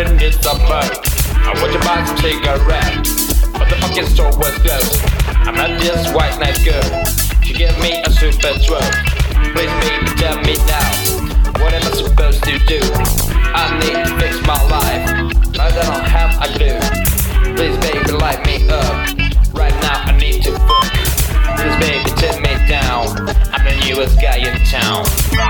Everybody needs some more. I want to buy some cigarette, but the fucking store was closed. I met this white nice girl. She gave me a super throat. Please baby tell me now, what am I supposed to do? I need to fix my life, but I don't have a clue. Please baby light me up, right now I need to fuck. Please baby turn me down, I'm the newest guy in town.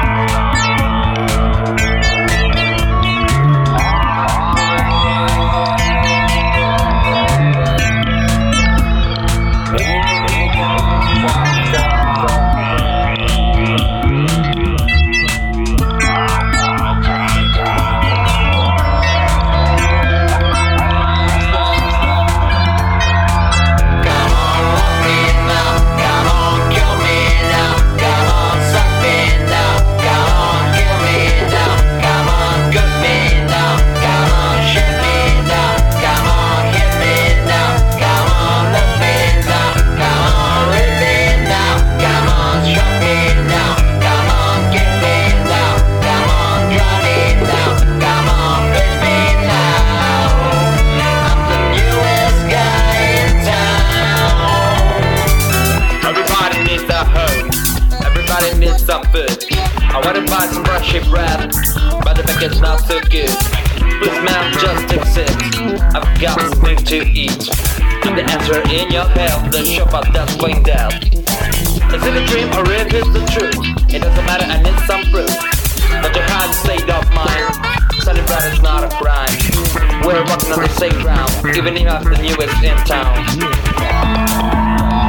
Everybody needs some food. I wanna buy some brushy bread, but the package not so good. Please man, just accept, I've got something to eat. And the answer in your head, the shop that's playing down. Is it a dream or it is the truth? It doesn't matter, I need some proof. But your hard state of mind, selling bread is not a crime. We're walking on the same ground, even if I'm the newest in town.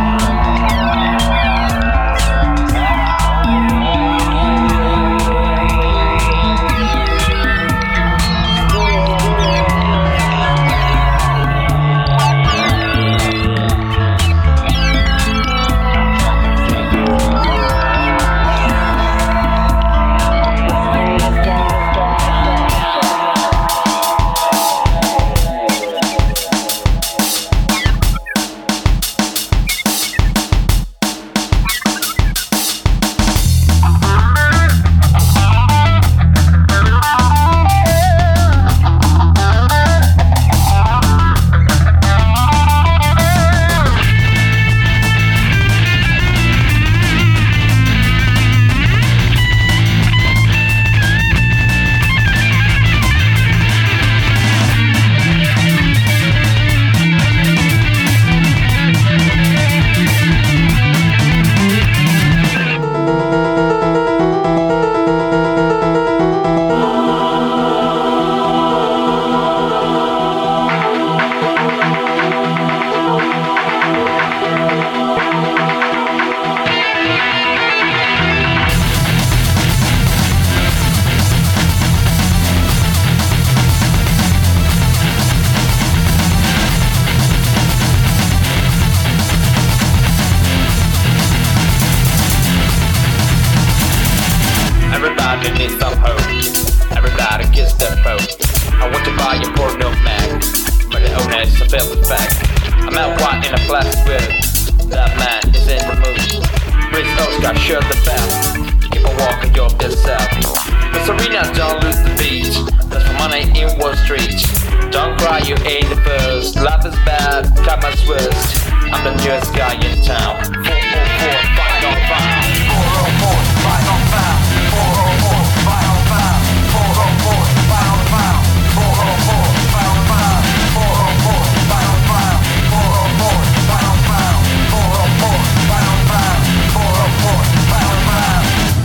Everybody needs some hope. Everybody gets the hope. I want to buy a porno mag, but the owner is a filthy fact. I'm out white in a plastic bag. That man is in the mood. Prince Oscar, shut the bell. Keep on walking your best self. But Serena, don't lose the beat. That's for money in Wall Street. Don't cry, you ain't the first. Life is bad, karma's worst. I'm the newest guy in town. 404, fight on fire. 404, fight on fire. 404, fight on fire. 404, fight on fire. 404, fight on fire. 404, fight on fire. 404, fight on fire. 404, fight on fire. 404, fight on fire.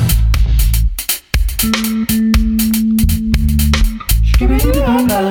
Skibidi-la-la.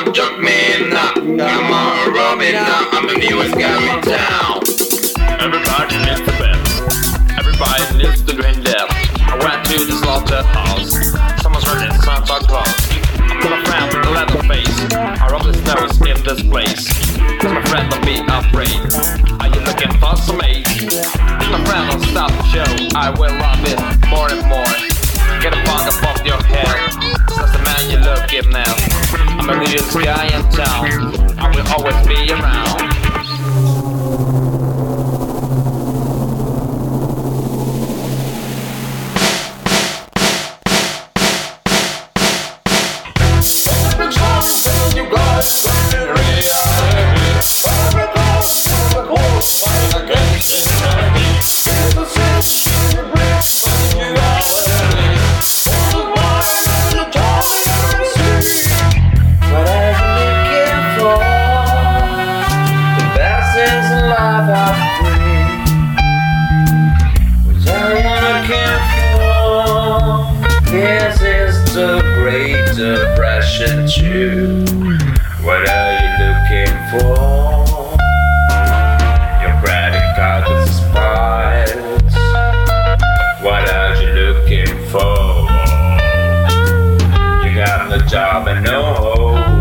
Come join me now, come on, rub me now. I'm the newest guy in town. Everybody needs to bed. Everybody needs to drink death. I went to the slaughterhouse. Someone's ready to Santa Claus. I'm gonna frown with a leather face. I rub his nose in this place. Cause my friend don't be afraid. Are you looking for some aid? My friend don't stop the show. I will love it more and more. Get a bug above your head. That's the man you look at now. I'm the newest guy in town. I will always be around. This is the Great Depression too. What are you looking for? Your credit card is expired. What are you looking for? You got no job and no hope.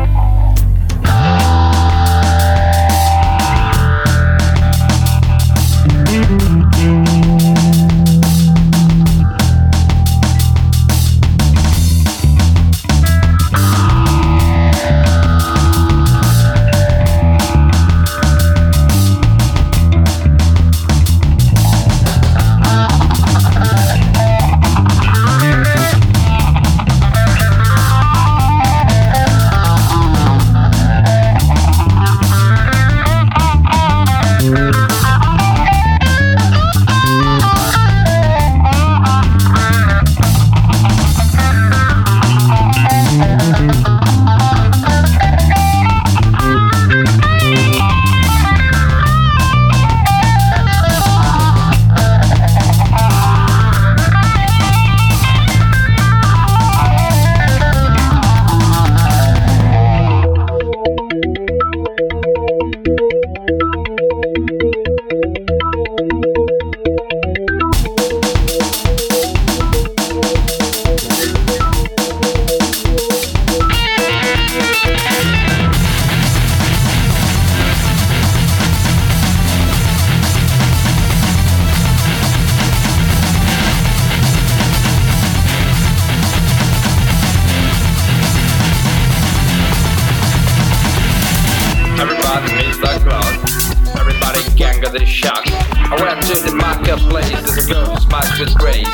Everybody needs the clock. Everybody can get the shock. I went to the marketplace. There's a girl who smiles with grace.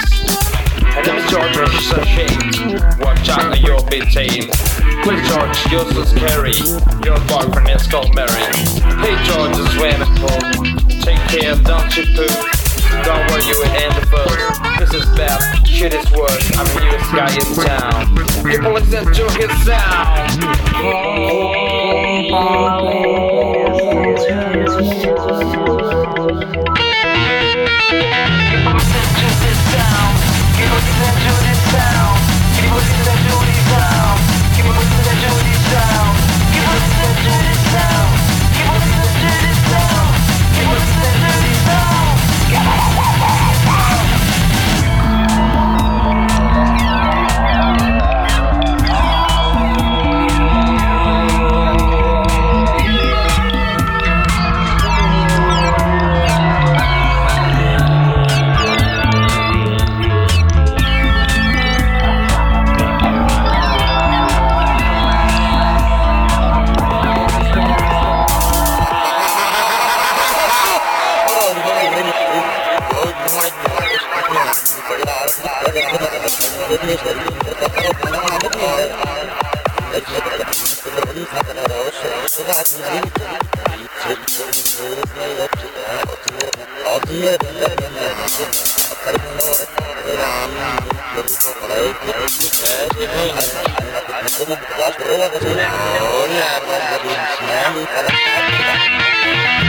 Her name is George, and she's ashamed. Watch out or you'll be tamed. Please George, you're so scary. Your boyfriend is called Mary. Hey George, this is swimming pool. Take care, don't you poop. Don't worry, you will end the boat. This is bad, shit is worse. I'm the newest guy in town. People listen to his sound. Oh,